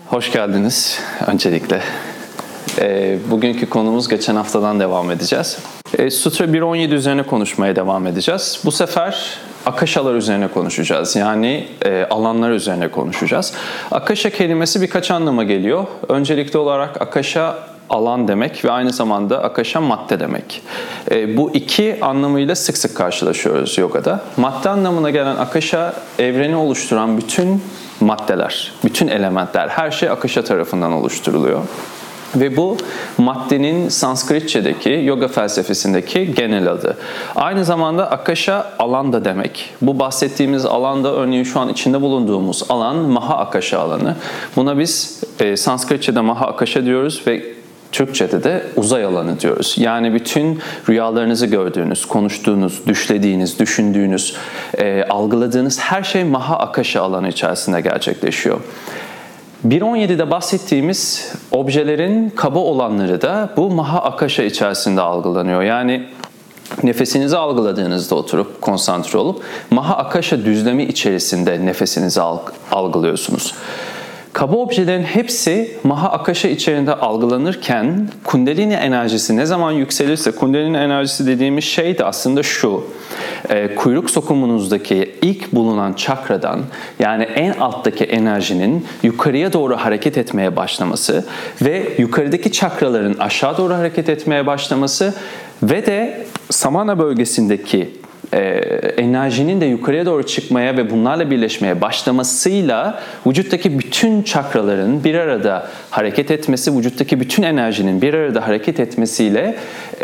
Hoş geldiniz öncelikle. Bugünkü konumuz geçen haftadan devam edeceğiz. Sutra 1.17 üzerine konuşmaya devam edeceğiz. Bu sefer akashalar üzerine konuşacağız. Yani alanlar üzerine konuşacağız. Akasha kelimesi birkaç anlama geliyor. Öncelikli olarak akasha alan demek ve aynı zamanda akasha madde demek. Bu iki anlamıyla sık sık karşılaşıyoruz yogada. Madde anlamına gelen akasha, evreni oluşturan bütün maddeler, bütün elementler, her şey akasha tarafından oluşturuluyor. Ve bu maddenin Sanskritçedeki, yoga felsefesindeki genel adı. Aynı zamanda akasha alan da demek. Bu bahsettiğimiz alanda örneğin şu an içinde bulunduğumuz alan Maha Akasha alanı. Buna biz Sanskritçe'de Maha Akasha diyoruz ve Türkçe'de de uzay alanı diyoruz. Yani bütün rüyalarınızı gördüğünüz, konuştuğunuz, düşlediğiniz, düşündüğünüz, algıladığınız her şey Maha Akasha alanı içerisinde gerçekleşiyor. 1.17'de bahsettiğimiz objelerin kaba olanları da bu Maha Akasha içerisinde algılanıyor. Yani nefesinizi algıladığınızda oturup konsantre olup Maha Akasha düzlemi içerisinde nefesinizi algılıyorsunuz. Kaba objelerin hepsi Maha Akasha içerisinde algılanırken Kundalini enerjisi ne zaman yükselirse, Kundalini enerjisi dediğimiz şey de aslında şu: kuyruk sokumunuzdaki ilk bulunan çakradan, yani en alttaki enerjinin yukarıya doğru hareket etmeye başlaması ve yukarıdaki çakraların aşağı doğru hareket etmeye başlaması ve de Samana bölgesindeki enerjinin de yukarıya doğru çıkmaya ve bunlarla birleşmeye başlamasıyla vücuttaki bütün çakraların bir arada hareket etmesi, vücuttaki bütün enerjinin bir arada hareket etmesiyle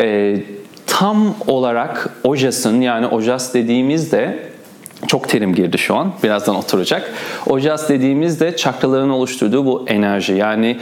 tam olarak Ojas'ın, yani Ojas dediğimizde, çok terim girdi şu an, birazdan oturacak. Ojas dediğimizde çakraların oluşturduğu bu enerji, yani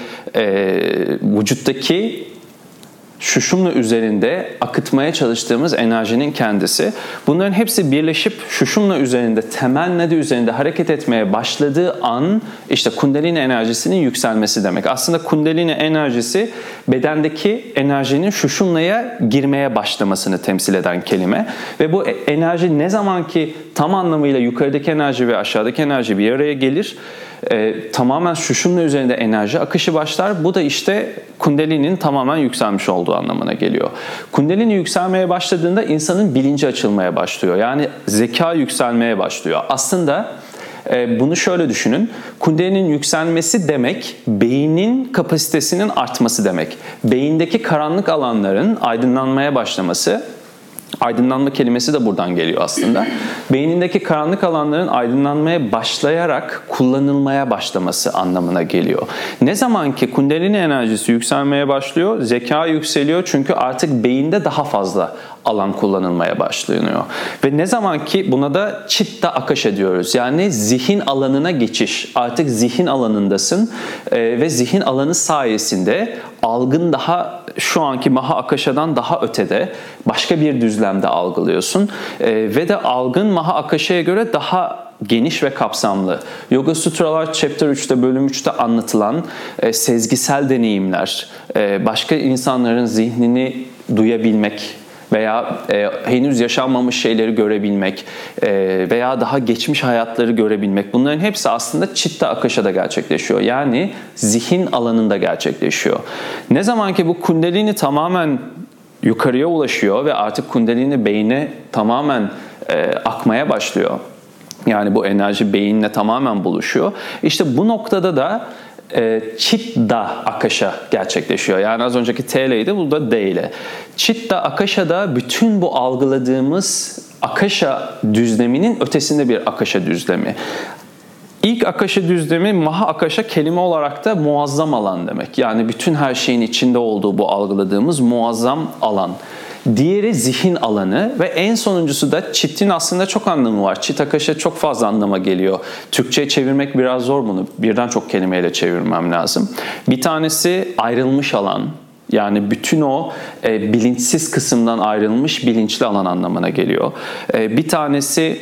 vücuttaki Sushumna üzerinde akıtmaya çalıştığımız enerjinin kendisi. Bunların hepsi birleşip Sushumna üzerinde, temel nadi üzerinde hareket etmeye başladığı an işte Kundalini enerjisinin yükselmesi demek. Aslında Kundalini enerjisi bedendeki enerjinin Sushumna'ya girmeye başlamasını temsil eden kelime. Ve bu enerji ne zaman ki tam anlamıyla yukarıdaki enerji ve aşağıdaki enerji bir araya gelir, tamamen Sushumna üzerinde enerji akışı başlar. Bu da işte Kundalini'nin tamamen yükselmiş olduğu anlamına geliyor. Kundalini yükselmeye başladığında insanın bilinci açılmaya başlıyor. Yani zeka yükselmeye başlıyor. Aslında bunu şöyle düşünün. Kundalini'nin yükselmesi demek, beynin kapasitesinin artması demek. Beyindeki karanlık alanların aydınlanmaya başlaması. Aydınlanma kelimesi de buradan geliyor aslında. Beynindeki karanlık alanların aydınlanmaya başlayarak kullanılmaya başlaması anlamına geliyor. Ne zaman ki Kundalini enerjisi yükselmeye başlıyor, zeka yükseliyor çünkü artık beyinde daha fazla alan kullanılmaya başlanıyor. Ve ne zaman ki buna da Chitta Akasha diyoruz. Yani zihin alanına geçiş. Artık zihin alanındasın ve zihin alanı sayesinde algın daha şu anki Maha Akasha'dan daha ötede, başka bir düzlemde algılıyorsun. Ve de algın Maha Akasha'ya göre daha geniş ve kapsamlı. Yoga Sutralar Chapter 3'te, bölüm 3'te anlatılan sezgisel deneyimler, başka insanların zihnini duyabilmek veya henüz yaşanmamış şeyleri görebilmek veya daha geçmiş hayatları görebilmek, bunların hepsi aslında Chitta Akasha'da gerçekleşiyor. Yani zihin alanında gerçekleşiyor. Ne zaman ki bu Kundalini tamamen yukarıya ulaşıyor ve artık Kundalini beyne tamamen akmaya başlıyor, yani bu enerji beyinle tamamen buluşuyor, İşte bu noktada da Chitta Akasha gerçekleşiyor. Yani az önceki T ileydi, bu da D ile. Chitta Akasha'da bütün bu algıladığımız Akasha düzleminin ötesinde bir Akasha düzlemi. İlk Akasha düzlemi Maha Akasha kelime olarak da muazzam alan demek. Yani bütün her şeyin içinde olduğu bu algıladığımız muazzam alan. Diğeri zihin alanı ve en sonuncusu da Chit'in aslında çok anlamı var. Chit Akasha çok fazla anlama geliyor. Türkçe'ye çevirmek biraz zor bunu. Birden çok kelimeyle çevirmem lazım. Bir tanesi ayrılmış alan. Yani bütün o bilinçsiz kısımdan ayrılmış bilinçli alan anlamına geliyor. Bir tanesi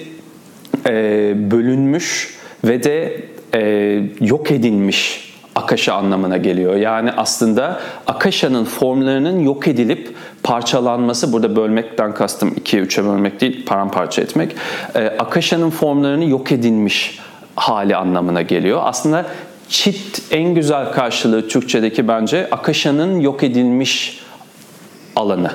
bölünmüş ve de yok edilmiş Akasha anlamına geliyor. Yani aslında Akasha'nın formlarının yok edilip parçalanması, burada bölmekten kastım 2'ye 3'e bölmek değil, paramparça etmek. Akasha'nın formlarını yok edilmiş hali anlamına geliyor. Aslında Çit en güzel karşılığı Türkçedeki bence Akasha'nın yok edilmiş alanı.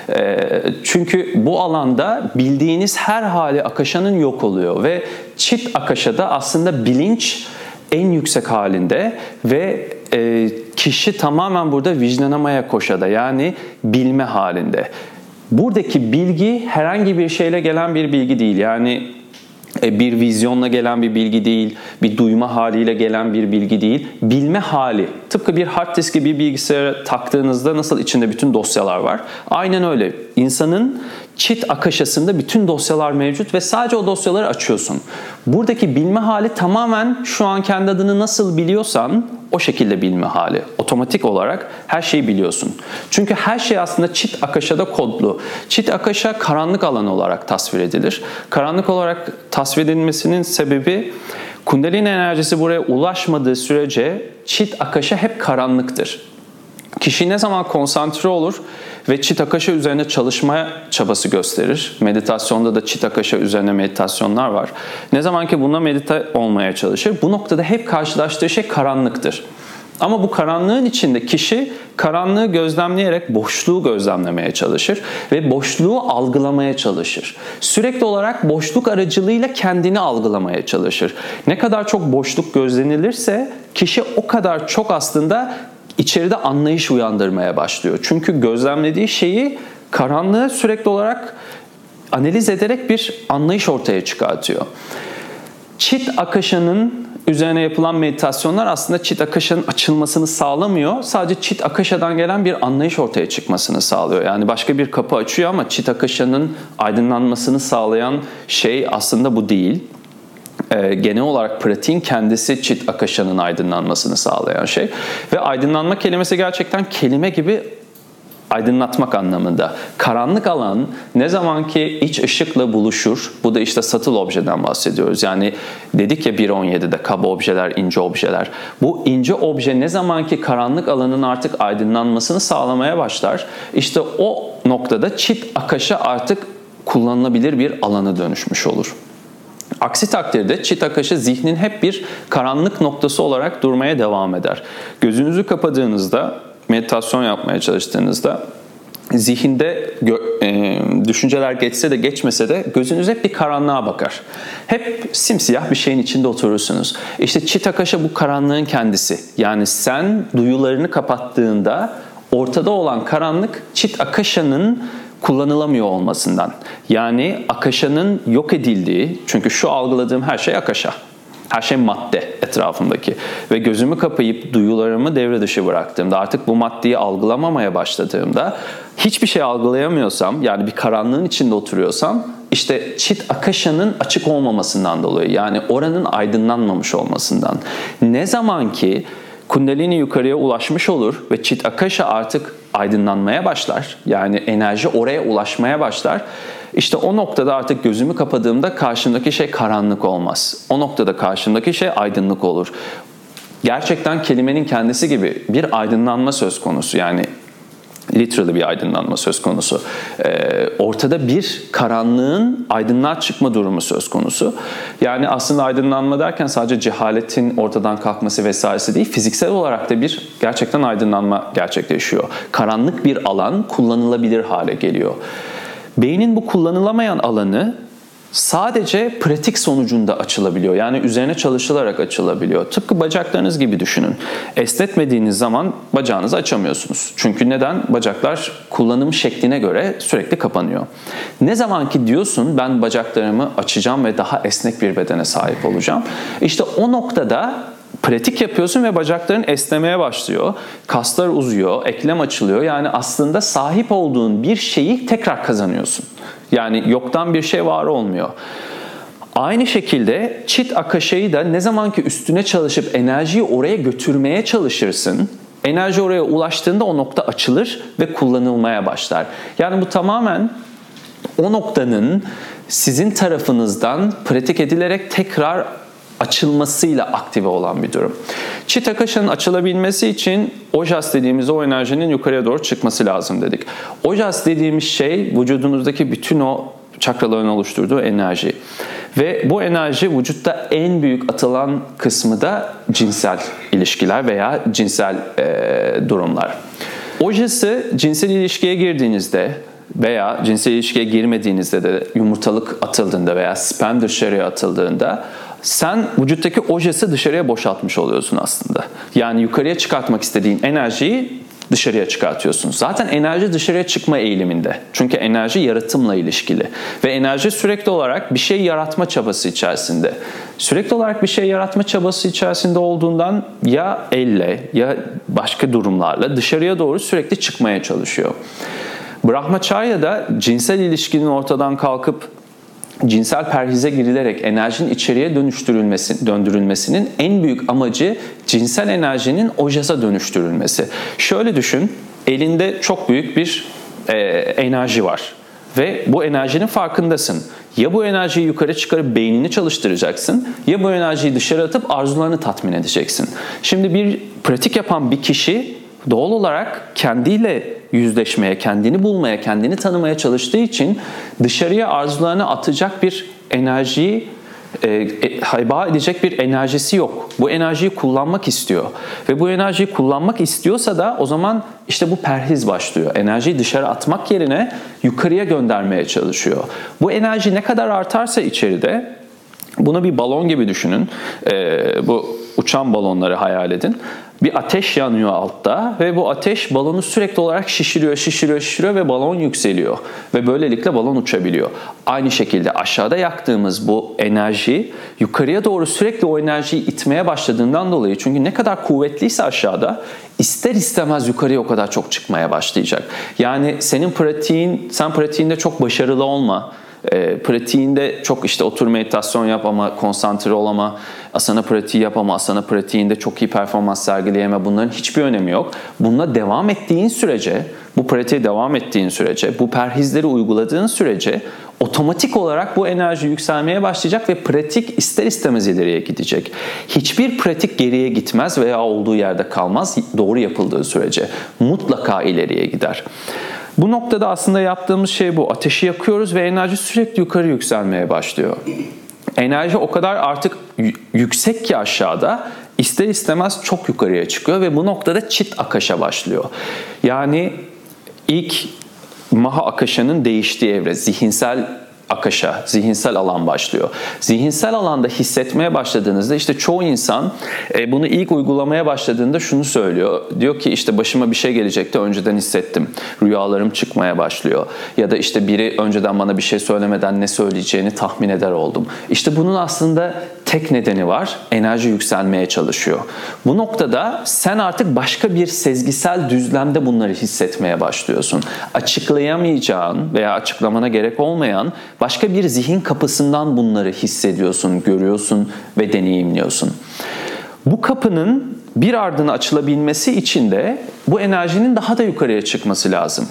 Çünkü bu alanda bildiğiniz her hali Akasha'nın yok oluyor ve Çit Akasha'da aslında bilinç en yüksek halinde ve kişi tamamen burada vicdanamaya koşada, yani bilme halinde. Buradaki bilgi herhangi bir şeyle gelen bir bilgi değil. Yani bir vizyonla gelen bir bilgi değil, bir duyma haliyle gelen bir bilgi değil, bilme hali. Tıpkı bir hard diski bir bilgisayara taktığınızda nasıl içinde bütün dosyalar var. Aynen öyle. İnsanın Çit Akasha'sında bütün dosyalar mevcut ve sadece o dosyaları açıyorsun. Buradaki bilme hali tamamen şu an kendi adını nasıl biliyorsan o şekilde bilme hali. Otomatik olarak her şeyi biliyorsun. Çünkü her şey aslında Çit Akasha'da kodlu. Çit Akasha karanlık alan olarak tasvir edilir. Karanlık olarak tasvir edilmesinin sebebi Kundalini enerjisi buraya ulaşmadığı sürece Çit Akasha hep karanlıktır. Kişi ne zaman konsantre olur ve Çit Akasha üzerine çalışma çabası gösterir. Meditasyonda da Çit Akasha üzerine meditasyonlar var. Ne zaman ki buna medite olmaya çalışır, bu noktada hep karşılaştığı şey karanlıktır. Ama bu karanlığın içinde kişi karanlığı gözlemleyerek boşluğu gözlemlemeye çalışır ve boşluğu algılamaya çalışır. Sürekli olarak boşluk aracılığıyla kendini algılamaya çalışır. Ne kadar çok boşluk gözlenilirse kişi o kadar çok aslında içeride anlayış uyandırmaya başlıyor. Çünkü gözlemlediği şeyi karanlığı sürekli olarak analiz ederek bir anlayış ortaya çıkartıyor. Çit Akasha'nın üzerine yapılan meditasyonlar aslında Çit Akasha'nın açılmasını sağlamıyor. Sadece Çit Akasha'dan gelen bir anlayış ortaya çıkmasını sağlıyor. Yani başka bir kapı açıyor ama Çit Akasha'nın aydınlanmasını sağlayan şey aslında bu değil. Genel olarak pratiğin kendisi Çit Akasha'nın aydınlanmasını sağlayan şey. Ve aydınlanma kelimesi gerçekten kelime gibi aydınlatmak anlamında. Karanlık alan ne zaman ki iç ışıkla buluşur, bu da işte subtle objeden bahsediyoruz. Yani dedik ya 1.17'de kaba objeler, ince objeler. Bu ince obje ne zaman ki karanlık alanın artık aydınlanmasını sağlamaya başlar, işte o noktada Çit Akasha artık kullanılabilir bir alana dönüşmüş olur. Aksi takdirde Çit Akasha zihnin hep bir karanlık noktası olarak durmaya devam eder. Gözünüzü kapadığınızda, meditasyon yapmaya çalıştığınızda zihinde düşünceler geçse de geçmese de gözünüz hep bir karanlığa bakar. Hep simsiyah bir şeyin içinde oturursunuz. İşte Çit Akasha bu karanlığın kendisi. Yani sen duyularını kapattığında ortada olan karanlık Çit Akasha'nın kullanılamıyor olmasından. Yani Akasha'nın yok edildiği, çünkü şu algıladığım her şey Akasha. Her şey madde etrafımdaki. Ve gözümü kapayıp duyularımı devre dışı bıraktığımda, artık bu maddeyi algılamamaya başladığımda, hiçbir şey algılayamıyorsam, yani bir karanlığın içinde oturuyorsam, işte Çit Akasha'nın açık olmamasından dolayı, yani oranın aydınlanmamış olmasından. Ne zaman ki Kundalini yukarıya ulaşmış olur ve Çit Akasha artık aydınlanmaya başlar, yani enerji oraya ulaşmaya başlar, İşte o noktada artık gözümü kapadığımda karşımdaki şey karanlık olmaz. O noktada karşımdaki şey aydınlık olur. Gerçekten kelimenin kendisi gibi bir aydınlanma söz konusu. Yani literally bir aydınlanma söz konusu. Ortada bir karanlığın aydınlığa çıkma durumu söz konusu. Yani aslında aydınlanma derken sadece cehaletin ortadan kalkması vesairesi değil, fiziksel olarak da bir gerçekten aydınlanma gerçekleşiyor. Karanlık bir alan kullanılabilir hale geliyor. Beynin bu kullanılamayan alanı sadece pratik sonucunda açılabiliyor. Yani üzerine çalışılarak açılabiliyor. Tıpkı bacaklarınız gibi düşünün. Esnetmediğiniz zaman bacağınızı açamıyorsunuz. Çünkü neden? Bacaklar kullanım şekline göre sürekli kapanıyor. Ne zaman ki diyorsun ben bacaklarımı açacağım ve daha esnek bir bedene sahip olacağım, İşte o noktada pratik yapıyorsun ve bacakların esnemeye başlıyor. Kaslar uzuyor, eklem açılıyor. Yani aslında sahip olduğun bir şeyi tekrar kazanıyorsun. Yani yoktan bir şey var olmuyor. Aynı şekilde Çit Akasha'yı da ne zaman ki üstüne çalışıp enerjiyi oraya götürmeye çalışırsın, enerji oraya ulaştığında o nokta açılır ve kullanılmaya başlar. Yani bu tamamen o noktanın sizin tarafınızdan pratik edilerek tekrar açılmasıyla aktive olan bir durum. Çit Akasha'nın açılabilmesi için ojas dediğimiz o enerjinin yukarıya doğru çıkması lazım dedik. Ojas dediğimiz şey vücudunuzdaki bütün o çakraların oluşturduğu enerji. Ve bu enerji vücutta en büyük atılan kısmı da cinsel ilişkiler veya cinsel durumlar. Ojası cinsel ilişkiye girdiğinizde veya cinsel ilişkiye girmediğinizde de yumurtalık atıldığında veya sperm dışarıya atıldığında sen vücuttaki ojası dışarıya boşaltmış oluyorsun aslında. Yani yukarıya çıkartmak istediğin enerjiyi dışarıya çıkartıyorsun. Zaten enerji dışarıya çıkma eğiliminde. Çünkü enerji yaratımla ilişkili. Ve enerji sürekli olarak bir şey yaratma çabası içerisinde. Sürekli olarak bir şey yaratma çabası içerisinde olduğundan ya elle ya başka durumlarla dışarıya doğru sürekli çıkmaya çalışıyor. Brahmacharya'da cinsel ilişkinin ortadan kalkıp cinsel perhize girilerek enerjinin içeriye döndürülmesinin en büyük amacı cinsel enerjinin ojasa dönüştürülmesi. Şöyle düşün, elinde çok büyük bir enerji var ve bu enerjinin farkındasın. Ya bu enerjiyi yukarı çıkarıp beynini çalıştıracaksın ya bu enerjiyi dışarı atıp arzularını tatmin edeceksin. Şimdi bir pratik yapan bir kişi doğal olarak kendiyle yüzleşmeye, kendini bulmaya, kendini tanımaya çalıştığı için dışarıya arzularını atacak bir enerjiyi heba edecek bir enerjisi yok. Bu enerjiyi kullanmak istiyor. Ve bu enerjiyi kullanmak istiyorsa da o zaman işte bu perhiz başlıyor. Enerjiyi dışarı atmak yerine yukarıya göndermeye çalışıyor. Bu enerji ne kadar artarsa içeride, bunu bir balon gibi düşünün. Bu uçan balonları hayal edin. Bir ateş yanıyor altta ve bu ateş balonu sürekli olarak şişiriyor ve balon yükseliyor. Ve böylelikle balon uçabiliyor. Aynı şekilde aşağıda yaktığımız bu enerji yukarıya doğru sürekli o enerjiyi itmeye başladığından dolayı, çünkü ne kadar kuvvetliyse aşağıda ister istemez yukarıya o kadar çok çıkmaya başlayacak. Yani sen pratiğinde çok başarılı olma. Pratiğinde çok işte otur meditasyon yap ama konsantre ol ama asana pratiği yap ama asana pratiğinde çok iyi performans sergileyeme, bunların hiçbir önemi yok. Bununla devam ettiğin sürece, bu pratiğe devam ettiğin sürece, bu perhizleri uyguladığın sürece otomatik olarak bu enerji yükselmeye başlayacak ve pratik ister istemez ileriye gidecek. Hiçbir pratik geriye gitmez veya olduğu yerde kalmaz doğru yapıldığı sürece. Mutlaka ileriye gider. Bu noktada aslında yaptığımız şey bu. Ateşi yakıyoruz ve enerji sürekli yukarı yükselmeye başlıyor. Enerji o kadar artık yüksek ki aşağıda ister istemez çok yukarıya çıkıyor ve bu noktada Chit Akasha başlıyor. Yani ilk Maha Akasha'nın değiştiği evre, zihinsel akasha, zihinsel alan başlıyor. Zihinsel alanda hissetmeye başladığınızda işte çoğu insan bunu ilk uygulamaya başladığında şunu söylüyor. Diyor ki işte başıma bir şey gelecekti, önceden hissettim. Rüyalarım çıkmaya başlıyor. Ya da işte biri önceden bana bir şey söylemeden ne söyleyeceğini tahmin eder oldum. İşte bunun aslında tek nedeni var. Enerji yükselmeye çalışıyor. Bu noktada sen artık başka bir sezgisel düzlemde bunları hissetmeye başlıyorsun. Açıklayamayacağın veya açıklamana gerek olmayan başka bir zihin kapısından bunları hissediyorsun, görüyorsun ve deneyimliyorsun. Bu kapının bir ardına açılabilmesi için de bu enerjinin daha da yukarıya çıkması lazım.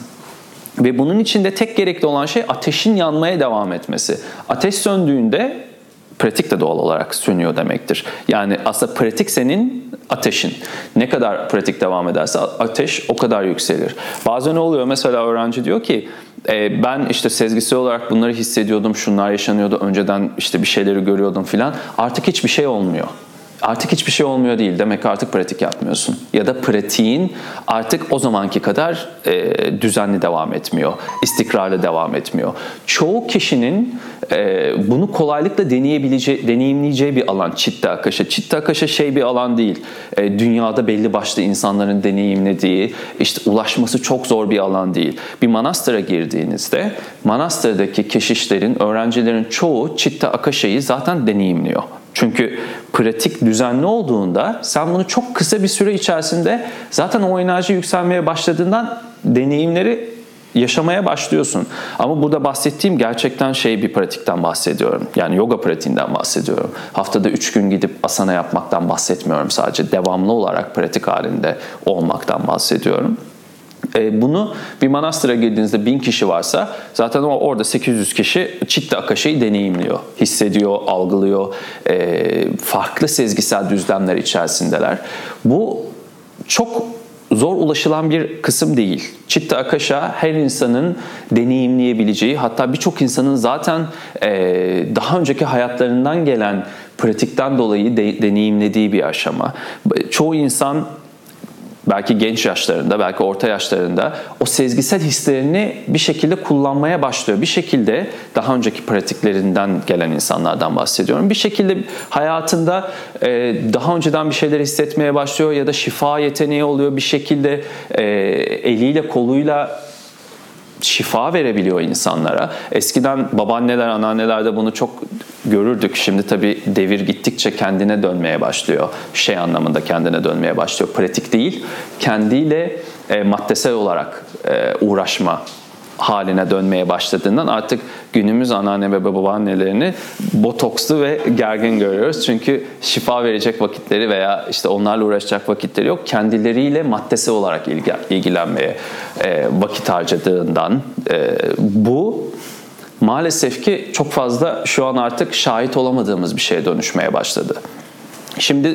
Ve bunun için de tek gerekli olan şey ateşin yanmaya devam etmesi. Ateş söndüğünde pratik de doğal olarak sönüyor demektir. Yani aslında pratik senin ateşin. Ne kadar pratik devam ederse ateş o kadar yükselir. Bazen ne oluyor? Mesela öğrenci diyor ki ben işte sezgisel olarak bunları hissediyordum, şunlar yaşanıyordu, önceden işte bir şeyleri görüyordum filan. Artık hiçbir şey olmuyor. Artık hiçbir şey olmuyor değil. Demek ki artık pratik yapmıyorsun. Ya da pratiğin artık o zamanki kadar düzenli devam etmiyor. İstikrarlı devam etmiyor. Çoğu kişinin bunu kolaylıkla deneyimleyeceği bir alan Chitta Akasha. Chitta Akasha bir alan değil. Dünyada belli başlı insanların deneyimlediği, işte ulaşması çok zor bir alan değil. Bir manastıra girdiğinizde manastırdaki keşişlerin, öğrencilerin çoğu Chitta Akasha'yı zaten deneyimliyor. Çünkü pratik düzenli olduğunda sen bunu çok kısa bir süre içerisinde zaten o enerji yükselmeye başladığından deneyimleri yaşamaya başlıyorsun. Ama burada bahsettiğim gerçekten bir pratikten bahsediyorum. Yani yoga pratiğinden bahsediyorum. Haftada 3 gün gidip asana yapmaktan bahsetmiyorum sadece. Devamlı olarak pratik halinde olmaktan bahsediyorum. Bunu bir manastıra girdiğinizde 1000 kişi varsa zaten orada 800 kişi Chitta Akasha'yı deneyimliyor, hissediyor, algılıyor, farklı sezgisel düzlemler içerisindeler. Bu çok zor ulaşılan bir kısım değil. Chitta Akasha her insanın deneyimleyebileceği, hatta birçok insanın zaten daha önceki hayatlarından gelen pratikten dolayı deneyimlediği bir aşama. Çoğu insan belki genç yaşlarında, belki orta yaşlarında o sezgisel hislerini bir şekilde kullanmaya başlıyor. Bir şekilde daha önceki pratiklerinden gelen insanlardan bahsediyorum. Bir şekilde hayatında daha önceden bir şeyler hissetmeye başlıyor ya da şifa yeteneği oluyor. Bir şekilde eliyle, koluyla şifa verebiliyor insanlara. Eskiden babaanneler, anneanneler bunu çok görürdük. Şimdi tabii devir gittikçe kendine dönmeye başlıyor. Şey anlamında kendine dönmeye başlıyor. Pratik değil, kendiyle maddesel olarak uğraşma haline dönmeye başladığından artık günümüz anneanne ve babaannelerini botokslu ve gergin görüyoruz. Çünkü şifa verecek vakitleri veya işte onlarla uğraşacak vakitleri yok. Kendileriyle maddesel olarak ilgilenmeye vakit harcadığından bu maalesef ki çok fazla şu an artık şahit olamadığımız bir şeye dönüşmeye başladı. Şimdi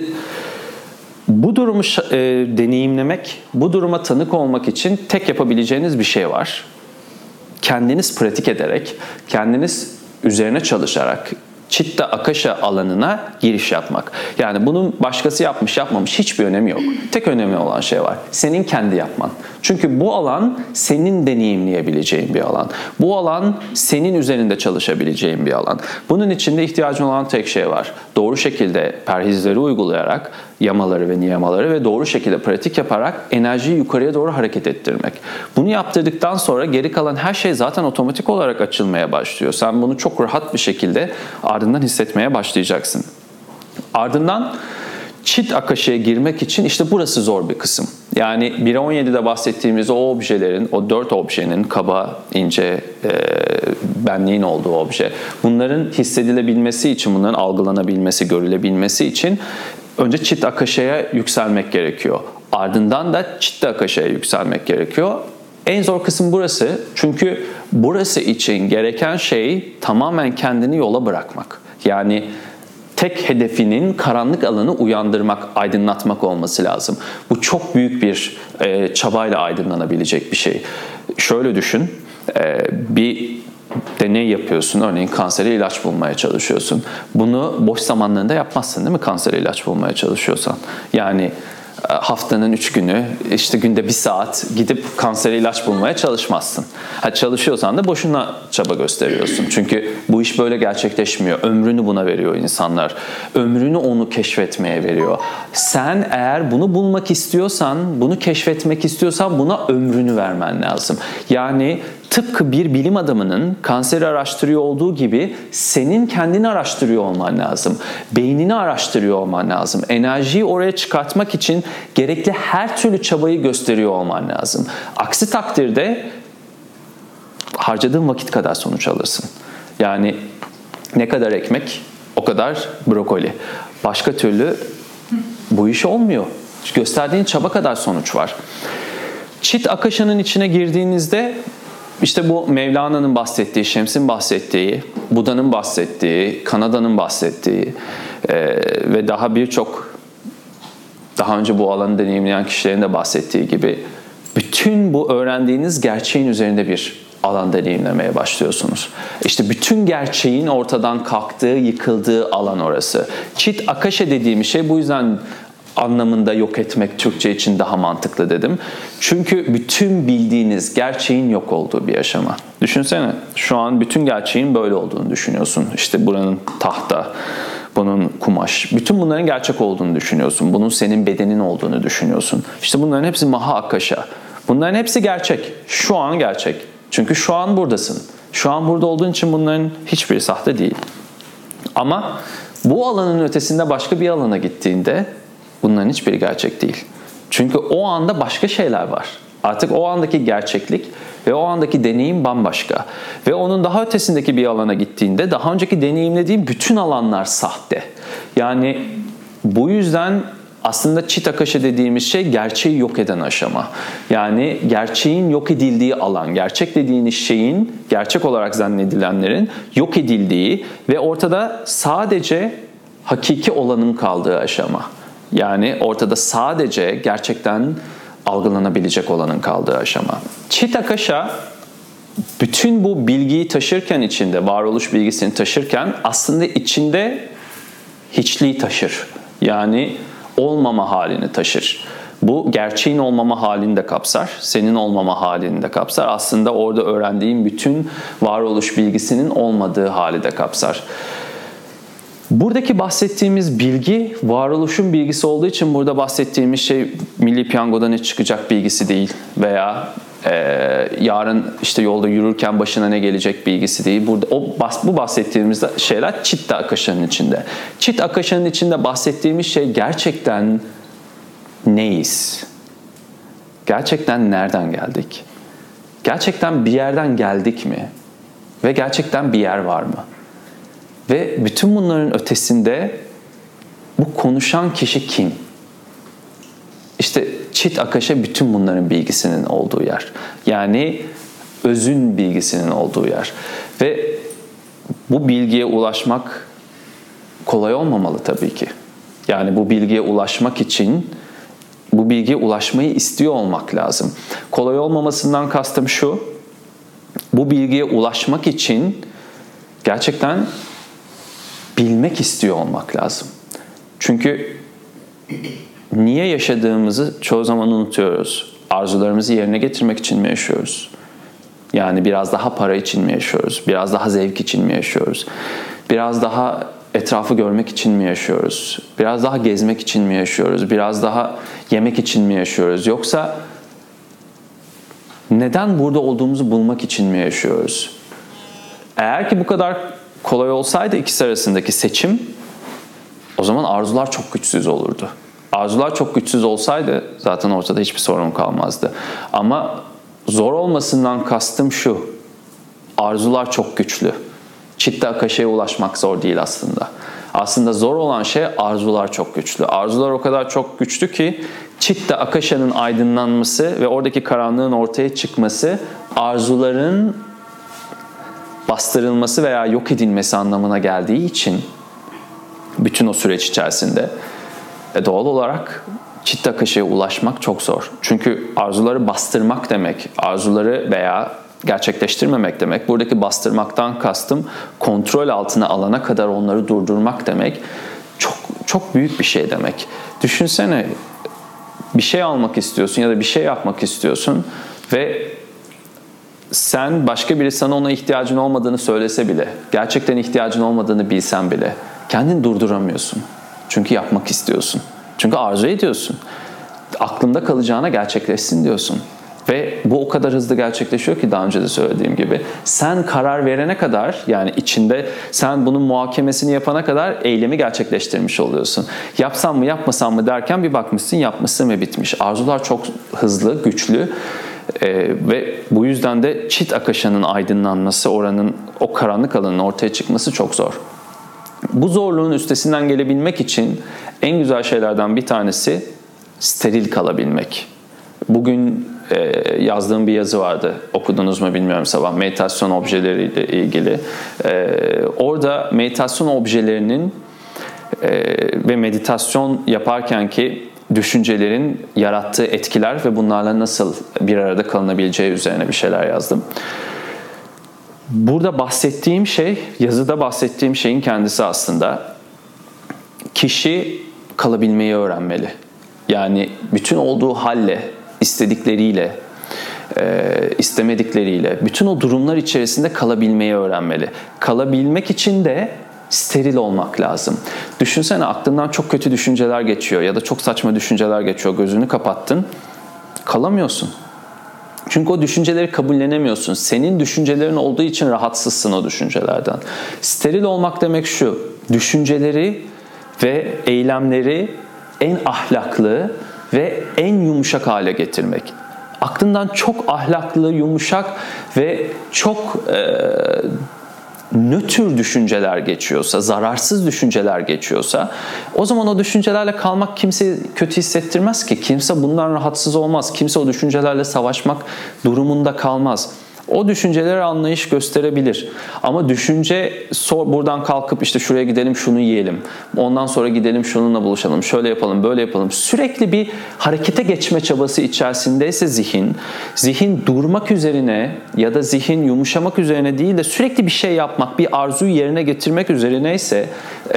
bu durumu deneyimlemek, bu duruma tanık olmak için tek yapabileceğiniz bir şey var. Kendiniz pratik ederek, kendiniz üzerine çalışarak Chitta Akasha alanına giriş yapmak. Yani bunun başkası yapmış yapmamış hiçbir önemi yok. Tek önemli olan şey var. Senin kendi yapman. Çünkü bu alan senin deneyimleyebileceğin bir alan. Bu alan senin üzerinde çalışabileceğin bir alan. Bunun için de ihtiyacın olan tek şey var. Doğru şekilde perhizleri uygulayarak, yamaları ve niyamaları ve doğru şekilde pratik yaparak enerjiyi yukarıya doğru hareket ettirmek. Bunu yaptırdıktan sonra geri kalan her şey zaten otomatik olarak açılmaya başlıyor. Sen bunu çok rahat bir şekilde ardından hissetmeye başlayacaksın. Ardından Chitta Akasha'ya girmek için işte burası zor bir kısım. Yani 1'e 17'de bahsettiğimiz o objelerin, o 4 objenin kaba, ince, benliğin olduğu obje. Bunların hissedilebilmesi için, bunların algılanabilmesi, görülebilmesi için önce Chitta Akasha'ya yükselmek gerekiyor. Ardından da Chitta Akasha'ya yükselmek gerekiyor. En zor kısım burası. Çünkü burası için gereken şey tamamen kendini yola bırakmak. Yani tek hedefinin karanlık alanı uyandırmak, aydınlatmak olması lazım. Bu çok büyük bir çabayla aydınlanabilecek bir şey. Şöyle düşün, bir deney yapıyorsun, örneğin kansere ilaç bulmaya çalışıyorsun. Bunu boş zamanlarında yapmazsın değil mi, kansere ilaç bulmaya çalışıyorsan? Yani haftanın 3 günü, işte günde 1 saat gidip kansere ilaç bulmaya çalışmazsın. Çalışıyorsan da boşuna çaba gösteriyorsun. Çünkü bu iş böyle gerçekleşmiyor. Ömrünü buna veriyor insanlar. Ömrünü onu keşfetmeye veriyor. Sen eğer bunu bulmak istiyorsan, bunu keşfetmek istiyorsan buna ömrünü vermen lazım. Yani tıpkı bir bilim adamının kanseri araştırıyor olduğu gibi senin kendini araştırıyor olman lazım. Beynini araştırıyor olman lazım. Enerjiyi oraya çıkartmak için gerekli her türlü çabayı gösteriyor olman lazım. Aksi takdirde harcadığın vakit kadar sonuç alırsın. Yani ne kadar ekmek, o kadar brokoli. Başka türlü bu iş olmuyor. Gösterdiğin çaba kadar sonuç var. Chitta Akasha'nın içine girdiğinizde İşte bu Mevlana'nın bahsettiği, Şems'in bahsettiği, Buda'nın bahsettiği, Kanada'nın bahsettiği ve daha birçok daha önce bu alanı deneyimleyen kişilerin de bahsettiği gibi bütün bu öğrendiğiniz gerçeğin üzerinde bir alan deneyimlemeye başlıyorsunuz. İşte bütün gerçeğin ortadan kalktığı, yıkıldığı alan orası. Chitta Akasha dediğim şey bu yüzden anlamında yok etmek Türkçe için daha mantıklı dedim. Çünkü bütün bildiğiniz gerçeğin yok olduğu bir aşama. Düşünsene, şu an bütün gerçeğin böyle olduğunu düşünüyorsun. İşte buranın tahta, bunun kumaş. Bütün bunların gerçek olduğunu düşünüyorsun. Bunun senin bedenin olduğunu düşünüyorsun. İşte bunların hepsi Maha Akasha. Bunların hepsi gerçek. Şu an gerçek. Çünkü şu an buradasın. Şu an burada olduğun için bunların hiçbiri sahte değil. Ama bu alanın ötesinde başka bir alana gittiğinde bunların hiçbiri gerçek değil. Çünkü o anda başka şeyler var. Artık o andaki gerçeklik ve o andaki deneyim bambaşka. Ve onun daha ötesindeki bir alana gittiğinde daha önceki deneyimlediğim bütün alanlar sahte. Yani bu yüzden aslında Chitta Akasha dediğimiz şey gerçeği yok eden aşama. Yani gerçeğin yok edildiği alan, gerçek dediğiniz şeyin, gerçek olarak zannedilenlerin yok edildiği ve ortada sadece hakiki olanın kaldığı aşama. Yani ortada sadece gerçekten algılanabilecek olanın kaldığı aşama. Chit Akasha bütün bu bilgiyi taşırken içinde, varoluş bilgisini taşırken aslında içinde hiçliği taşır. Yani olmama halini taşır. Bu gerçeğin olmama halini de kapsar, senin olmama halini de kapsar. Aslında orada öğrendiğin bütün varoluş bilgisinin olmadığı hali de kapsar. Buradaki bahsettiğimiz bilgi varoluşun bilgisi olduğu için burada bahsettiğimiz şey Milli Piyango'da ne çıkacak bilgisi değil veya yarın işte yolda yürürken başına ne gelecek bilgisi değil. Burada bu bahsettiğimiz şeyler Chitta Akasha'nın içinde. Chit Akasha'nın içinde bahsettiğimiz şey gerçekten neyiz? Gerçekten nereden geldik? Gerçekten bir yerden geldik mi? Ve gerçekten bir yer var mı? Ve bütün bunların ötesinde bu konuşan kişi kim? İşte Chit Akasha bütün bunların bilgisinin olduğu yer. Yani özün bilgisinin olduğu yer. Ve bu bilgiye ulaşmak kolay olmamalı tabii ki. Yani bu bilgiye ulaşmak için bu bilgiye ulaşmayı istiyor olmak lazım. Kolay olmamasından kastım şu: bu bilgiye ulaşmak için gerçekten bilmek istiyor olmak lazım. Çünkü niye yaşadığımızı çoğu zaman unutuyoruz. Arzularımızı yerine getirmek için mi yaşıyoruz? Yani biraz daha para için mi yaşıyoruz? Biraz daha zevk için mi yaşıyoruz? Biraz daha etrafı görmek için mi yaşıyoruz? Biraz daha gezmek için mi yaşıyoruz? Biraz daha yemek için mi yaşıyoruz? Yoksa neden burada olduğumuzu bulmak için mi yaşıyoruz? Eğer ki bu kadar kolay olsaydı ikisi arasındaki seçim, o zaman arzular çok güçsüz olurdu. Arzular çok güçsüz olsaydı zaten ortada hiçbir sorun kalmazdı. Ama zor olmasından kastım şu: arzular çok güçlü. Chitta Akasha'ya ulaşmak zor değil aslında. Aslında zor olan şey arzular çok güçlü. Arzular o kadar çok güçlü ki Chitta Akasha'nın aydınlanması ve oradaki karanlığın ortaya çıkması arzuların bastırılması veya yok edilmesi anlamına geldiği için bütün o süreç içerisinde doğal olarak Chitta Akasha'ya ulaşmak çok zor. Çünkü arzuları bastırmak demek, arzuları veya gerçekleştirmemek demek. Buradaki bastırmaktan kastım kontrol altına alana kadar onları durdurmak demek. Çok çok büyük bir şey demek. Düşünsene, bir şey almak istiyorsun ya da bir şey yapmak istiyorsun ve sen başka biri sana ona ihtiyacın olmadığını söylese bile, gerçekten ihtiyacın olmadığını bilsen bile kendini durduramıyorsun. Çünkü yapmak istiyorsun. Çünkü arzu ediyorsun. Aklında kalacağına gerçekleşsin diyorsun. Ve bu o kadar hızlı gerçekleşiyor ki daha önce de söylediğim gibi. Sen karar verene kadar, yani içinde sen bunun muhakemesini yapana kadar eylemi gerçekleştirmiş oluyorsun. Yapsam mı yapmasam mı derken bir bakmışsın yapmışsın ve bitmiş. Arzular çok hızlı, güçlü. Ve bu yüzden de Chit Akasha'nın aydınlanması, oranın o karanlık alanın ortaya çıkması çok zor. Bu zorluğun üstesinden gelebilmek için en güzel şeylerden bir tanesi steril kalabilmek. Bugün yazdığım bir yazı vardı. Okudunuz mu bilmiyorum sabah. Meditasyon objeleriyle ilgili. Orada meditasyon objelerinin ve meditasyon yaparkenki düşüncelerin yarattığı etkiler ve bunlarla nasıl bir arada kalınabileceği üzerine bir şeyler yazdım. Burada bahsettiğim şey, yazıda bahsettiğim şeyin kendisi aslında. Kişi kalabilmeyi öğrenmeli. Yani bütün olduğu halle, istedikleriyle, istemedikleriyle, bütün o durumlar içerisinde kalabilmeyi öğrenmeli. Kalabilmek için de steril olmak lazım. Düşünsene, aklından çok kötü düşünceler geçiyor ya da çok saçma düşünceler geçiyor. Gözünü kapattın, kalamıyorsun. Çünkü o düşünceleri kabullenemiyorsun. Senin düşüncelerin olduğu için rahatsızsın o düşüncelerden. Steril olmak demek şu: düşünceleri ve eylemleri en ahlaklı ve en yumuşak hale getirmek. Aklından çok ahlaklı, yumuşak ve çok nötr düşünceler geçiyorsa, zararsız düşünceler geçiyorsa, o zaman o düşüncelerle kalmak kimseyi kötü hissettirmez ki. Kimse bundan rahatsız olmaz. Kimse o düşüncelerle savaşmak durumunda kalmaz. O düşüncelere anlayış gösterebilir. Ama düşünce buradan kalkıp işte şuraya gidelim, şunu yiyelim. Ondan sonra gidelim, şununla buluşalım. Şöyle yapalım, böyle yapalım. Sürekli bir harekete geçme çabası içerisindeyse zihin durmak üzerine ya da zihin yumuşamak üzerine değil de sürekli bir şey yapmak, bir arzuyu yerine getirmek üzerineyse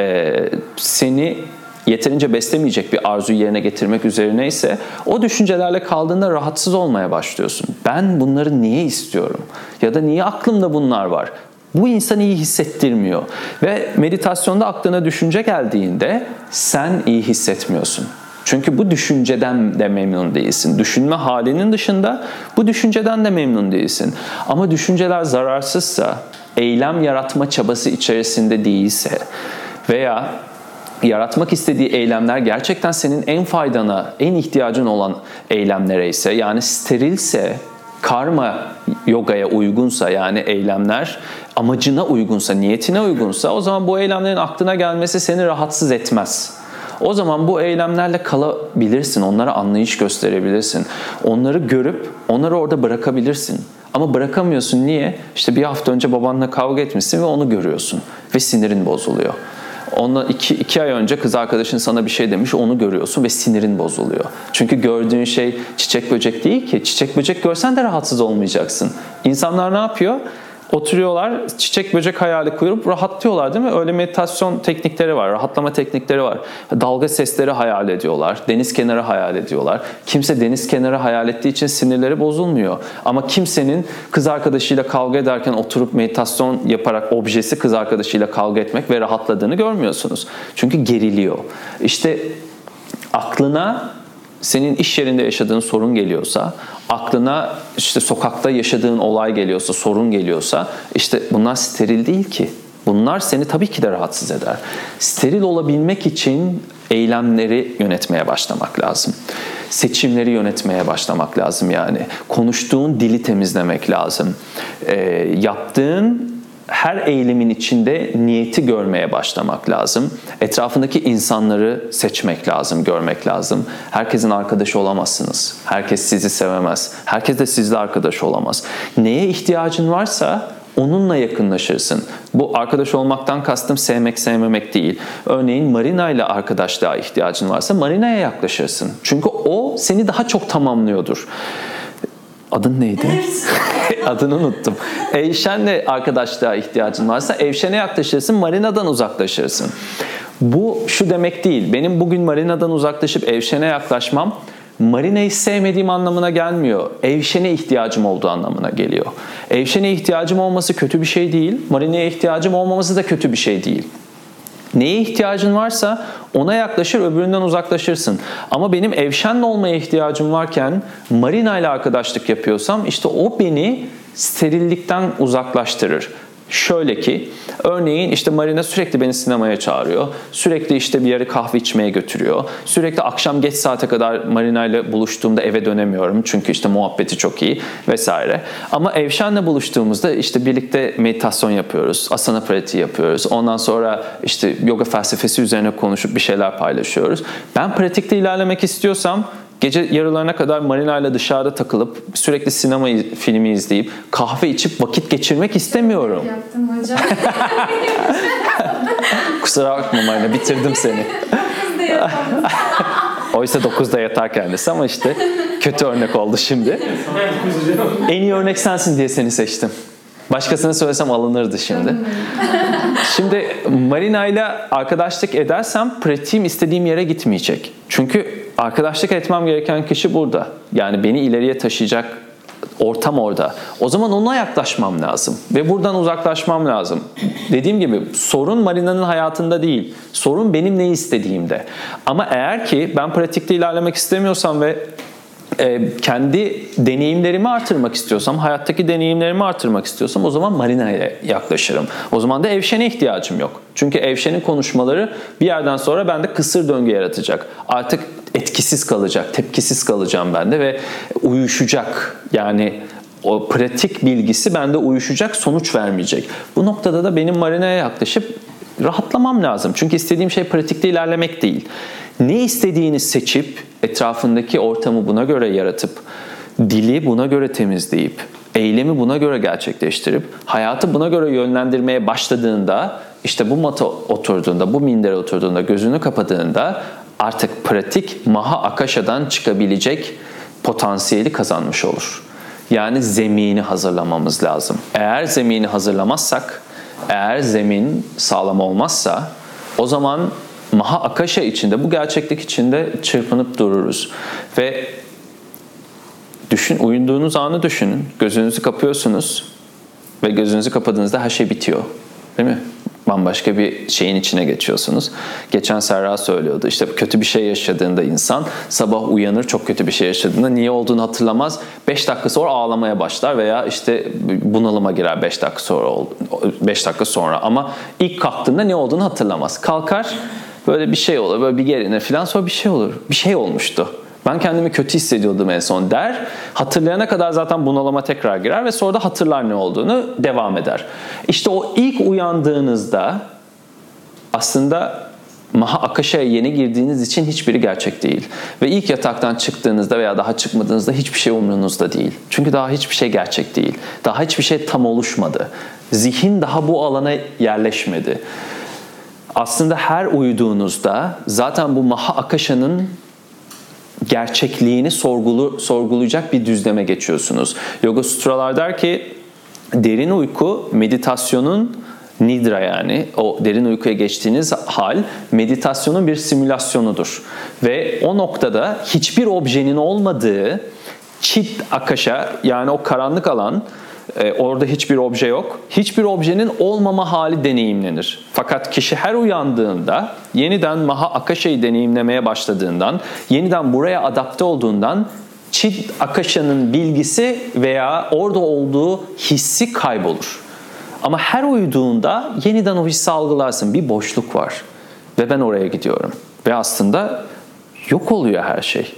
seni yeterince beslemeyecek bir arzuyu yerine getirmek üzerineyse o düşüncelerle kaldığında rahatsız olmaya başlıyorsun. Ben bunları niye istiyorum? Ya da niye aklımda bunlar var? Bu insanı iyi hissettirmiyor. Ve meditasyonda aklına düşünce geldiğinde sen iyi hissetmiyorsun. Çünkü bu düşünceden de memnun değilsin. Düşünme halinin dışında bu düşünceden de memnun değilsin. Ama düşünceler zararsızsa, eylem yaratma çabası içerisinde değilse veya yaratmak istediği eylemler gerçekten senin en faydana, en ihtiyacın olan eylemlere ise, yani sterilse, karma yogaya uygunsa, yani eylemler amacına uygunsa, niyetine uygunsa, o zaman bu eylemlerin aklına gelmesi seni rahatsız etmez. O zaman bu eylemlerle kalabilirsin, onlara anlayış gösterebilirsin. Onları görüp onları orada bırakabilirsin. Ama bırakamıyorsun. Niye? İşte bir hafta önce babanla kavga etmişsin ve onu görüyorsun ve sinirin bozuluyor. Ondan iki ay önce kız arkadaşın sana bir şey demiş, onu görüyorsun ve sinirin bozuluyor. Çünkü gördüğün şey çiçek böcek değil ki. Çiçek böcek görsen de rahatsız olmayacaksın. İnsanlar ne yapıyor? Oturuyorlar, çiçek böcek hayali kurup rahatlıyorlar, değil mi? Öyle meditasyon teknikleri var, rahatlama teknikleri var. Dalga sesleri hayal ediyorlar, deniz kenarı hayal ediyorlar. Kimse deniz kenarı hayal ettiği için sinirleri bozulmuyor. Ama kimsenin kız arkadaşıyla kavga ederken oturup meditasyon yaparak objesi kız arkadaşıyla kavga etmek ve rahatladığını görmüyorsunuz. Çünkü geriliyor. İşte aklına senin iş yerinde yaşadığın sorun geliyorsa, aklına işte sokakta yaşadığın olay geliyorsa, sorun geliyorsa, işte bunlar steril değil ki. Bunlar seni tabii ki de rahatsız eder. Steril olabilmek için eylemleri yönetmeye başlamak lazım. Seçimleri yönetmeye başlamak lazım yani. Konuştuğun dili temizlemek lazım. Yaptığın her eylemin içinde niyeti görmeye başlamak lazım. Etrafındaki insanları seçmek lazım, görmek lazım. Herkesin arkadaşı olamazsınız. Herkes sizi sevemez. Herkes de sizle arkadaş olamaz. Neye ihtiyacın varsa onunla yakınlaşırsın. Bu arkadaş olmaktan kastım sevmek sevmemek değil. Örneğin Marina ile arkadaşlığa ihtiyacın varsa Marina'ya yaklaşırsın. Çünkü o seni daha çok tamamlıyordur. Adın neydi? Adını unuttum. Eyşen'le arkadaşlığa ihtiyacın varsa Eyşen'e yaklaşırsın, Marina'dan uzaklaşırsın. Bu şu demek değil. Benim bugün Marina'dan uzaklaşıp Eyşen'e yaklaşmam Marina'yı sevmediğim anlamına gelmiyor. Eyşen'e ihtiyacım olduğu anlamına geliyor. Eyşen'e ihtiyacım olması kötü bir şey değil. Marina'ya ihtiyacım olmaması da kötü bir şey değil. Neye ihtiyacın varsa ona yaklaşır, öbüründen uzaklaşırsın. Ama benim Evşen'le olmaya ihtiyacım varken Marina ile arkadaşlık yapıyorsam işte o beni sterillikten uzaklaştırır. Şöyle ki, örneğin işte Marina sürekli beni sinemaya çağırıyor. Sürekli işte bir yere kahve içmeye götürüyor. Sürekli akşam geç saate kadar Marina ile buluştuğumda eve dönemiyorum. Çünkü işte muhabbeti çok iyi vesaire. Ama Evşen'le buluştuğumuzda işte birlikte meditasyon yapıyoruz. Asana pratiği yapıyoruz. Ondan sonra işte yoga felsefesi üzerine konuşup bir şeyler paylaşıyoruz. Ben pratikte ilerlemek istiyorsam gece yarılarına kadar Marina ile dışarıda takılıp sürekli sinema filmi izleyip kahve içip vakit geçirmek istemiyorum. Yaptım hocam. Kusura bakma Marina, bitirdim seni. 9'da yapalım. Oysa 9'da yatar kendisi ama işte kötü örnek oldu şimdi. En iyi örnek sensin diye seni seçtim. Başkasına söylesem alınırdı şimdi. Şimdi Marina ile arkadaşlık edersem pratiğim istediğim yere gitmeyecek. Çünkü arkadaşlık etmem gereken kişi burada. Yani beni ileriye taşıyacak ortam orada. O zaman ona yaklaşmam lazım. Ve buradan uzaklaşmam lazım. Dediğim gibi sorun Marina'nın hayatında değil. Sorun benim ne istediğimde. Ama eğer ki ben pratikte ilerlemek istemiyorsam ve kendi deneyimlerimi artırmak istiyorsam, hayattaki deneyimlerimi artırmak istiyorsam o zaman Marina'ya yaklaşırım. O zaman da Evşen'e ihtiyacım yok. Çünkü Evşen'in konuşmaları bir yerden sonra bende kısır döngü yaratacak. Artık etkisiz kalacak, tepkisiz kalacağım ben de ve uyuşacak. Yani o pratik bilgisi bende uyuşacak, sonuç vermeyecek. Bu noktada da benim Marina'ya yaklaşıp rahatlamam lazım. Çünkü istediğim şey pratikte ilerlemek değil. Ne istediğini seçip, etrafındaki ortamı buna göre yaratıp, dili buna göre temizleyip, eylemi buna göre gerçekleştirip hayatı buna göre yönlendirmeye başladığında, işte bu mata oturduğunda, bu mindere oturduğunda, gözünü kapadığında artık pratik Maha Akasha'dan çıkabilecek potansiyeli kazanmış olur. Yani zemini hazırlamamız lazım. Eğer zemini hazırlamazsak, eğer zemin sağlam olmazsa o zaman Maha Akasha içinde, bu gerçeklik içinde çırpınıp dururuz. Ve uyuduğunuz anı düşünün. Gözünüzü kapıyorsunuz ve gözünüzü kapadığınızda her şey bitiyor. Değil mi? Bambaşka bir şeyin içine geçiyorsunuz. Geçen Serra söylüyordu. İşte kötü bir şey yaşadığında insan sabah uyanır, çok kötü bir şey yaşadığında niye olduğunu hatırlamaz. 5 dakika sonra ağlamaya başlar veya işte bunalıma girer 5 dakika sonra. Ama ilk kalktığında ne olduğunu hatırlamaz. Kalkar, böyle bir şey olur, böyle bir gerinir falan, sonra bir şey olur. Bir şey olmuştu. Ben kendimi kötü hissediyordum en son der. Hatırlayana kadar zaten bunalıma tekrar girer ve sonra da hatırlar ne olduğunu, devam eder. İşte o ilk uyandığınızda aslında Maha Akasha'ya yeni girdiğiniz için hiçbiri gerçek değil. Ve ilk yataktan çıktığınızda veya daha çıkmadığınızda hiçbir şey umrunuzda değil. Çünkü daha hiçbir şey gerçek değil. Daha hiçbir şey tam oluşmadı. Zihin daha bu alana yerleşmedi. Aslında her uyuduğunuzda zaten bu Maha Akasha'nın gerçekliğini sorgulayacak bir düzleme geçiyorsunuz. Yoga Sutralar der ki derin uyku meditasyonun nidra, yani o derin uykuya geçtiğiniz hal meditasyonun bir simülasyonudur. Ve o noktada hiçbir objenin olmadığı Chit Akasha, yani o karanlık alan, orada hiçbir obje yok. Hiçbir objenin olmama hali deneyimlenir. Fakat kişi her uyandığında, yeniden Maha Akasha'yı deneyimlemeye başladığından, yeniden buraya adapte olduğundan Chit Akasha'nın bilgisi veya orada olduğu hissi kaybolur. Ama her uyuduğunda yeniden o hissi algılarsın. Bir boşluk var ve ben oraya gidiyorum. Ve aslında yok oluyor her şey.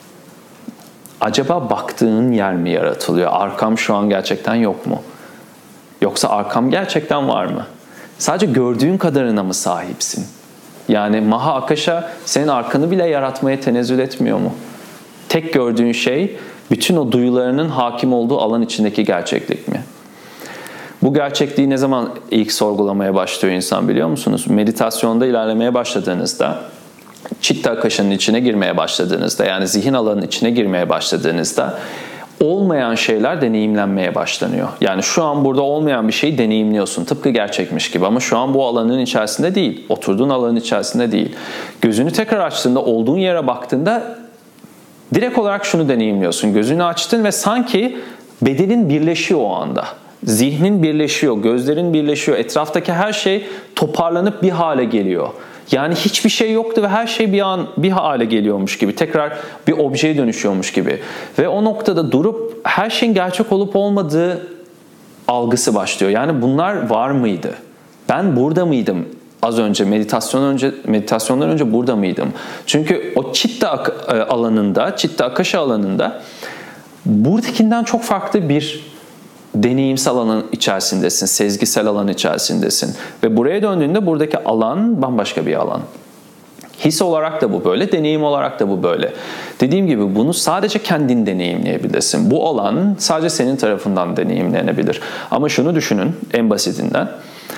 Acaba baktığın yer mi yaratılıyor? Arkam şu an gerçekten yok mu? Yoksa arkam gerçekten var mı? Sadece gördüğün kadarına mı sahipsin? Yani Maha Akasha senin arkanı bile yaratmaya tenezzül etmiyor mu? Tek gördüğün şey bütün o duyularının hakim olduğu alan içindeki gerçeklik mi? Bu gerçekliği ne zaman ilk sorgulamaya başlıyor insan, biliyor musunuz? Meditasyonda ilerlemeye başladığınızda, Chitta Akasha'nın içine girmeye başladığınızda, yani zihin alanının içine girmeye başladığınızda olmayan şeyler deneyimlenmeye başlanıyor. Yani şu an burada olmayan bir şeyi deneyimliyorsun. Tıpkı gerçekmiş gibi ama şu an bu alanın içerisinde değil. Oturduğun alanın içerisinde değil. Gözünü tekrar açtığında, olduğun yere baktığında direkt olarak şunu deneyimliyorsun. Gözünü açtın ve sanki bedenin birleşiyor o anda. Zihnin birleşiyor, gözlerin birleşiyor. Etraftaki her şey toparlanıp bir hale geliyor. Yani hiçbir şey yoktu ve her şey bir hale geliyormuş gibi. Tekrar bir objeye dönüşüyormuş gibi. Ve o noktada durup her şeyin gerçek olup olmadığı algısı başlıyor. Yani bunlar var mıydı? Ben burada mıydım? Az önce meditasyondan önce burada mıydım? Çünkü o Chitta alanında, Chitta Akasha alanında buradakinden çok farklı bir deneyimsel alanın içerisindesin, sezgisel alan içerisindesin. Ve buraya döndüğünde buradaki alan bambaşka bir alan. His olarak da bu böyle, deneyim olarak da bu böyle. Dediğim gibi bunu sadece kendin deneyimleyebilirsin. Bu alan sadece senin tarafından deneyimlenebilir. Ama şunu düşünün en basitinden.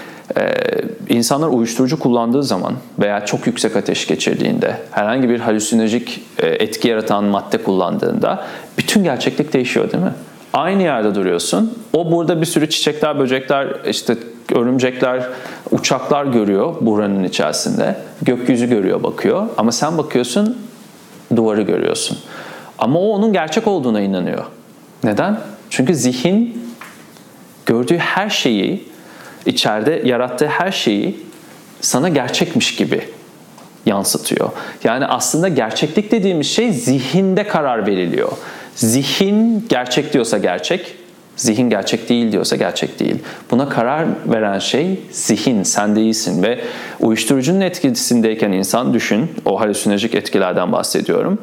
İnsanlar uyuşturucu kullandığı zaman veya çok yüksek ateş geçirdiğinde, herhangi bir halüsinojik etki yaratan madde kullandığında bütün gerçeklik değişiyor, değil mi? Aynı yerde duruyorsun. O burada bir sürü çiçekler, böcekler, işte örümcekler, uçaklar görüyor buranın içerisinde. Gökyüzü görüyor, bakıyor. Ama sen bakıyorsun, duvarı görüyorsun. Ama o onun gerçek olduğuna inanıyor. Neden? Çünkü zihin gördüğü her şeyi, içeride yarattığı her şeyi sana gerçekmiş gibi yansıtıyor. Yani aslında gerçeklik dediğimiz şey zihinde karar veriliyor. Zihin gerçek diyorsa gerçek, zihin gerçek değil diyorsa gerçek değil. Buna karar veren şey zihin, sen değilsin. Ve uyuşturucunun etkisindeyken insan, düşün, o halüsinojik etkilerden bahsediyorum.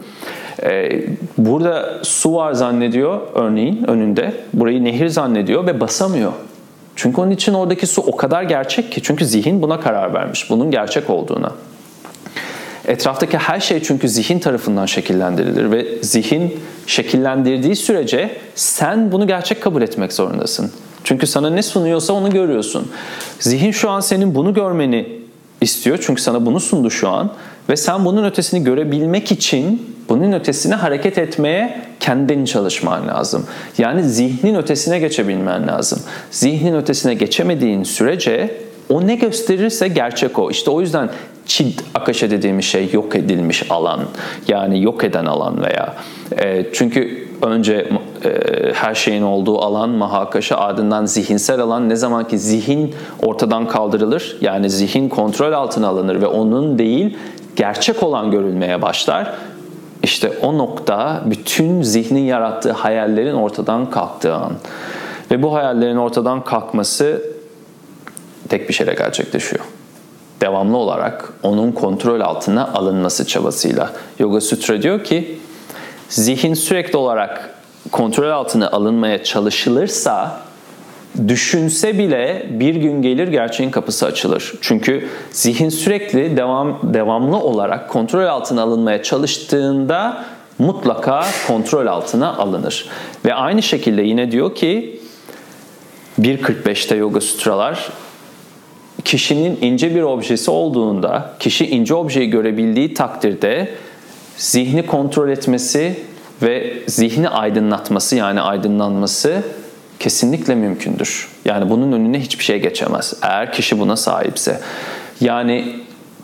Burada su var zannediyor örneğin önünde, burayı nehir zannediyor ve basamıyor. Çünkü onun için oradaki su o kadar gerçek ki, çünkü zihin buna karar vermiş, bunun gerçek olduğuna. Etraftaki her şey çünkü zihin tarafından şekillendirilir ve zihin şekillendirdiği sürece sen bunu gerçek kabul etmek zorundasın. Çünkü sana ne sunuyorsa onu görüyorsun. Zihin şu an senin bunu görmeni istiyor çünkü sana bunu sundu şu an ve sen bunun ötesini görebilmek için bunun ötesine hareket etmeye kendin çalışman lazım. Yani zihnin ötesine geçebilmen lazım. Zihnin ötesine geçemediğin sürece o ne gösterirse gerçek o. İşte o yüzden Çid Akasha dediğimiz şey yok edilmiş alan. Yani yok eden alan veya. Çünkü önce her şeyin olduğu alan Mahakasha, ardından zihinsel alan. Ne zaman ki zihin ortadan kaldırılır, yani zihin kontrol altına alınır ve onun değil gerçek olan görülmeye başlar. İşte o nokta bütün zihnin yarattığı hayallerin ortadan kalktığı an. Ve bu hayallerin ortadan kalkması tek bir şeyle gerçekleşiyor. Devamlı olarak onun kontrol altına alınması çabasıyla. Yoga Sutra diyor ki, zihin sürekli olarak kontrol altına alınmaya çalışılırsa, düşünse bile bir gün gelir gerçeğin kapısı açılır. Çünkü zihin sürekli devamlı olarak kontrol altına alınmaya çalıştığında mutlaka kontrol altına alınır. Ve aynı şekilde yine diyor ki 1.45'te Yoga Sutralar, kişinin ince bir objesi olduğunda, kişi ince objeyi görebildiği takdirde zihni kontrol etmesi ve zihni aydınlatması, yani aydınlanması kesinlikle mümkündür. Yani bunun önüne hiçbir şey geçemez. Eğer kişi buna sahipse. Yani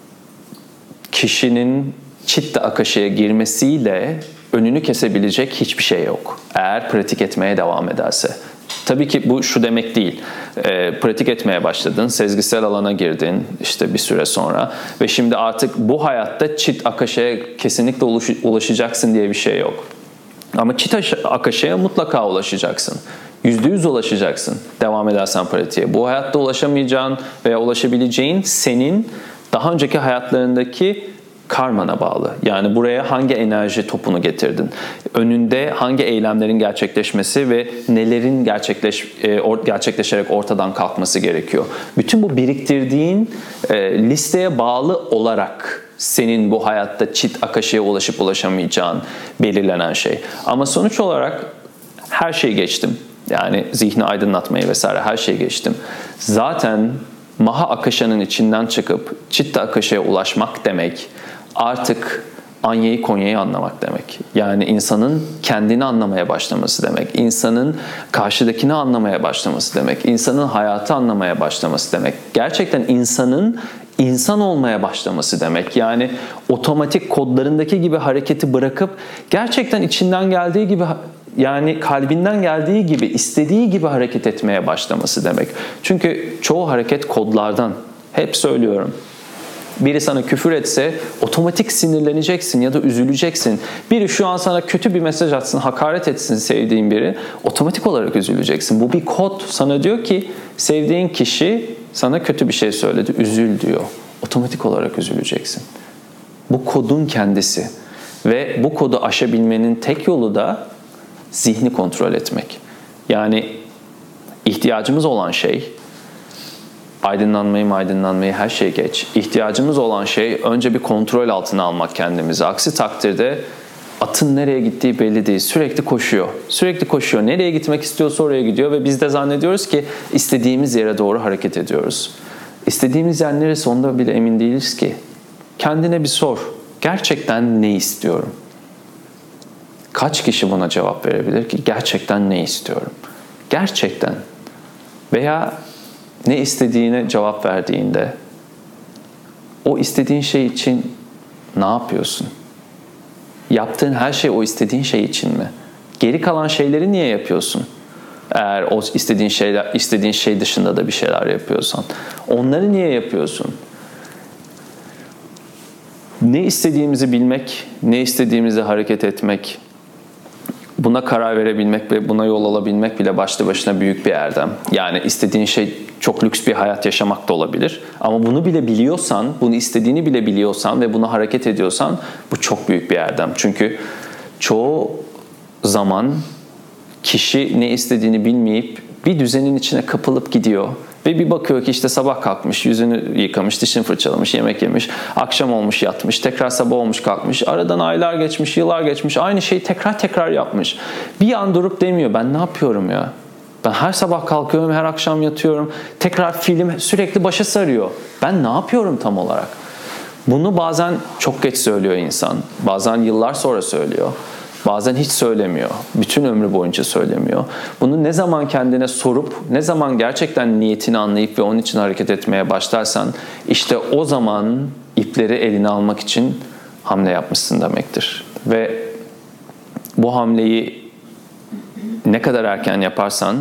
kişinin Chitta Akasha'ya girmesiyle önünü kesebilecek hiçbir şey yok. Eğer pratik etmeye devam ederse. Tabii ki bu şu demek değil. Pratik etmeye başladın, sezgisel alana girdin işte bir süre sonra ve şimdi artık bu hayatta Chitta Akasha'ya kesinlikle ulaşacaksın diye bir şey yok. Ama Chitta Akasha'ya mutlaka ulaşacaksın. %100 ulaşacaksın devam edersen pratiğe. Bu hayatta ulaşamayacağın veya ulaşabileceğin senin daha önceki hayatlarındaki karmana bağlı. Yani buraya hangi enerji topunu getirdin? Önünde hangi eylemlerin gerçekleşmesi ve nelerin gerçekleşerek ortadan kalkması gerekiyor? Bütün bu biriktirdiğin listeye bağlı olarak senin bu hayatta Chitta Akasha'ya ulaşıp ulaşamayacağın belirlenen şey. Ama sonuç olarak her şeyi geçtim. Yani zihni aydınlatmayı vesaire her şeyi geçtim. Zaten Maha Akasha'nın içinden çıkıp Chitta Akasha'ya ulaşmak demek artık Anya'yı Konya'yı anlamak demek. Yani insanın kendini anlamaya başlaması demek. İnsanın karşıdakini anlamaya başlaması demek. İnsanın hayatı anlamaya başlaması demek. Gerçekten insanın insan olmaya başlaması demek. Yani otomatik kodlarındaki gibi hareketi bırakıp gerçekten içinden geldiği gibi, yani kalbinden geldiği gibi, istediği gibi hareket etmeye başlaması demek. Çünkü çoğu hareket kodlardan. Hep söylüyorum. Biri sana küfür etse otomatik sinirleneceksin ya da üzüleceksin. Biri şu an sana kötü bir mesaj atsın, hakaret etsin sevdiğin biri, otomatik olarak üzüleceksin. Bu bir kod. Sana diyor ki sevdiğin kişi sana kötü bir şey söyledi, üzül diyor. Otomatik olarak üzüleceksin. Bu kodun kendisi. Ve bu kodu aşabilmenin tek yolu da zihni kontrol etmek. Yani ihtiyacımız olan şey, aydınlanmayı her şey geç. İhtiyacımız olan şey önce bir kontrol altına almak kendimizi. Aksi takdirde atın nereye gittiği belli değil. Sürekli koşuyor. Sürekli koşuyor. Nereye gitmek istiyorsa oraya gidiyor ve biz de zannediyoruz ki istediğimiz yere doğru hareket ediyoruz. İstediğimiz yer neresi onda bile emin değiliz ki. Kendine bir sor. Gerçekten ne istiyorum? Kaç kişi buna cevap verebilir ki gerçekten ne istiyorum? Gerçekten. Veya ne istediğine cevap verdiğinde o istediğin şey için ne yapıyorsun? Yaptığın her şey o istediğin şey için mi? Geri kalan şeyleri niye yapıyorsun? Eğer o istediğin şey dışında da bir şeyler yapıyorsan. Onları niye yapıyorsun? Ne istediğimizi bilmek, ne istediğimizi hareket etmek, buna karar verebilmek ve buna yol alabilmek bile başlı başına büyük bir erdem. Yani istediğin şey çok lüks bir hayat yaşamak da olabilir. Ama bunu bile biliyorsan, bunu istediğini bile biliyorsan ve buna hareket ediyorsan bu çok büyük bir erdem. Çünkü çoğu zaman kişi ne istediğini bilmeyip bir düzenin içine kapılıp gidiyor. Ve bir bakıyor ki işte sabah kalkmış, yüzünü yıkamış, dişini fırçalamış, yemek yemiş, akşam olmuş yatmış, tekrar sabah olmuş kalkmış, aradan aylar geçmiş, yıllar geçmiş, aynı şeyi tekrar yapmış. Bir an durup demiyor, ben ne yapıyorum ya? Ben her sabah kalkıyorum, her akşam yatıyorum, tekrar film sürekli başa sarıyor. Ben ne yapıyorum tam olarak? Bunu bazen çok geç söylüyor insan, bazen yıllar sonra söylüyor. Bazen hiç söylemiyor. Bütün ömrü boyunca söylemiyor. Bunu ne zaman kendine sorup, ne zaman gerçekten niyetini anlayıp ve onun için hareket etmeye başlarsan, işte o zaman ipleri eline almak için hamle yapmışsın demektir. Ve bu hamleyi ne kadar erken yaparsan,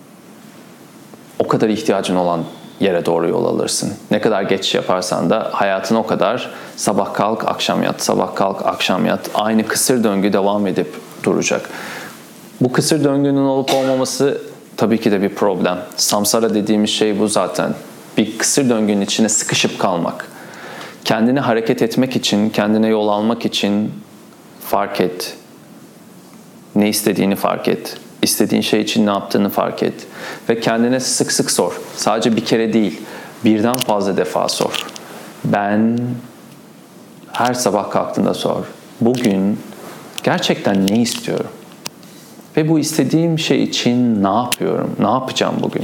o kadar ihtiyacın olan yere doğru yol alırsın. Ne kadar geç yaparsan da hayatın o kadar sabah kalk, akşam yat, sabah kalk, akşam yat. Aynı kısır döngü devam edip duracak. Bu kısır döngünün olup olmaması tabii ki de bir problem. Samsara dediğimiz şey bu zaten. Bir kısır döngünün içine sıkışıp kalmak. Kendini hareket etmek için, kendine yol almak için fark et. Ne istediğini fark et. İstediğin şey için ne yaptığını fark et. Ve kendine sık sık sor. Sadece bir kere değil, birden fazla defa sor. Ben her sabah kalktığında sor. Bugün gerçekten ne istiyorum? Ve bu istediğim şey için ne yapıyorum? Ne yapacağım bugün?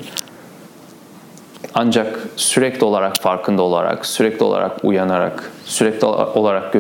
Ancak sürekli olarak farkında olarak, sürekli olarak uyanarak, sürekli olarak